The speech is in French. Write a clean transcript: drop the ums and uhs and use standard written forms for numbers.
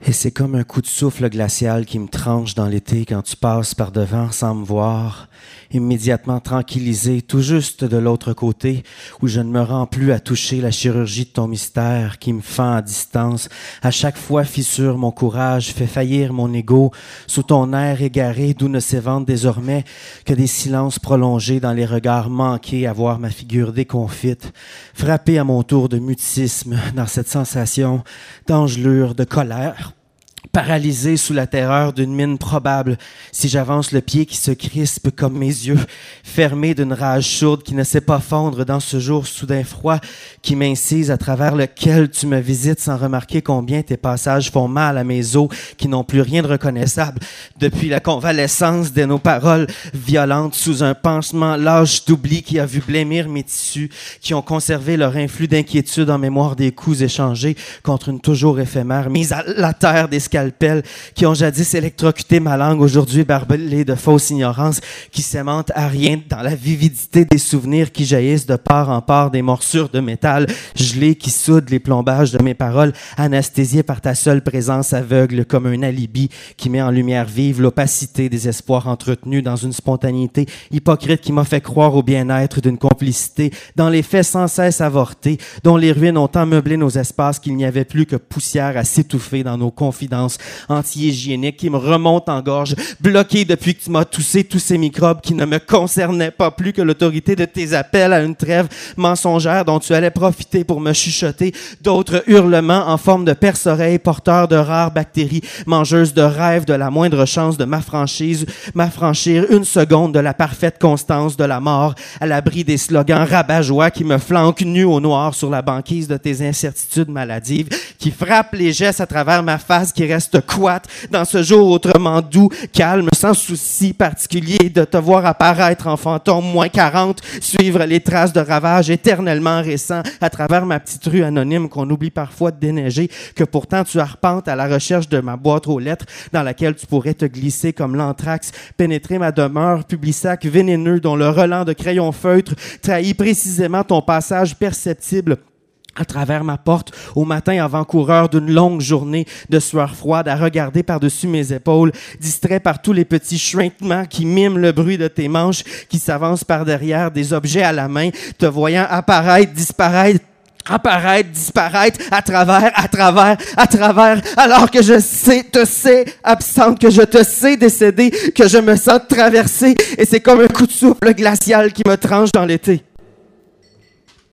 Et c'est comme un coup de souffle glacial qui me tranche dans l'été quand tu passes par devant sans me voir, immédiatement tranquillisé, tout juste de l'autre côté, où je ne me rends plus à toucher la chirurgie de ton mystère qui me fend à distance. À chaque fois fissure mon courage, fait faillir mon ego, sous ton air égaré d'où ne s'éventent désormais que des silences prolongés dans les regards manqués à voir ma figure déconfite, frappé à mon tour de mutisme dans cette sensation d'engelure, de colère. Paralysé sous la terreur d'une mine probable, si j'avance le pied qui se crispe comme mes yeux, fermé d'une rage sourde qui ne sait pas fondre dans ce jour soudain froid qui m'incise à travers lequel tu me visites sans remarquer combien tes passages font mal à mes os qui n'ont plus rien de reconnaissable depuis la convalescence de nos paroles violentes sous un pansement lâche d'oubli qui a vu blêmir mes tissus, qui ont conservé leur influx d'inquiétude en mémoire des coups échangés contre une toujours éphémère mise à la terre des scalpels qui ont jadis électrocuté ma langue, aujourd'hui barbelée de fausse ignorance, qui s'aimente à rien dans la vividité des souvenirs qui jaillissent de part en part des morsures de métal gelées qui soudent les plombages de mes paroles, anesthésiées par ta seule présence aveugle comme un alibi qui met en lumière vive l'opacité des espoirs entretenus dans une spontanéité hypocrite qui m'a fait croire au bien-être d'une complicité dans les faits sans cesse avortés, dont les ruines ont tant meublé nos espaces qu'il n'y avait plus que poussière à s'étouffer dans nos confidences anti-hygiéniques qui me remontent en gorge, bloqué depuis que tu m'as toussé tous ces microbes qui ne me concernaient pas plus que l'autorité de tes appels à une trêve mensongère dont tu allais profiter pour me chuchoter d'autres hurlements en forme de perce-oreilles porteurs de rares bactéries, mangeuses de rêves de la moindre chance de m'affranchir une seconde de la parfaite constance de la mort à l'abri des slogans rabat-joie qui me flanquent nu au noir sur la banquise de tes incertitudes maladives, qui frappent les gestes à travers ma face qui reste couate dans ce jour autrement doux, calme, sans souci particulier de te voir apparaître en fantôme moins 40, suivre les traces de ravages éternellement récents à travers ma petite rue anonyme qu'on oublie parfois de déneiger, que pourtant tu arpentes à la recherche de ma boîte aux lettres dans laquelle tu pourrais te glisser comme l'anthrax, pénétrer ma demeure, Publisac vénéneux dont le relent de crayon feutre trahit précisément ton passage perceptible à travers ma porte, au matin avant-coureur d'une longue journée de sueur froide, à regarder par-dessus mes épaules, distrait par tous les petits chuintements qui miment le bruit de tes manches, qui s'avancent par derrière des objets à la main, te voyant apparaître, disparaître, disparaître, à travers, alors que te sais absente, que je te sais décédée, que je me sens traversée, et c'est comme un coup de souffle glacial qui me tranche dans l'été.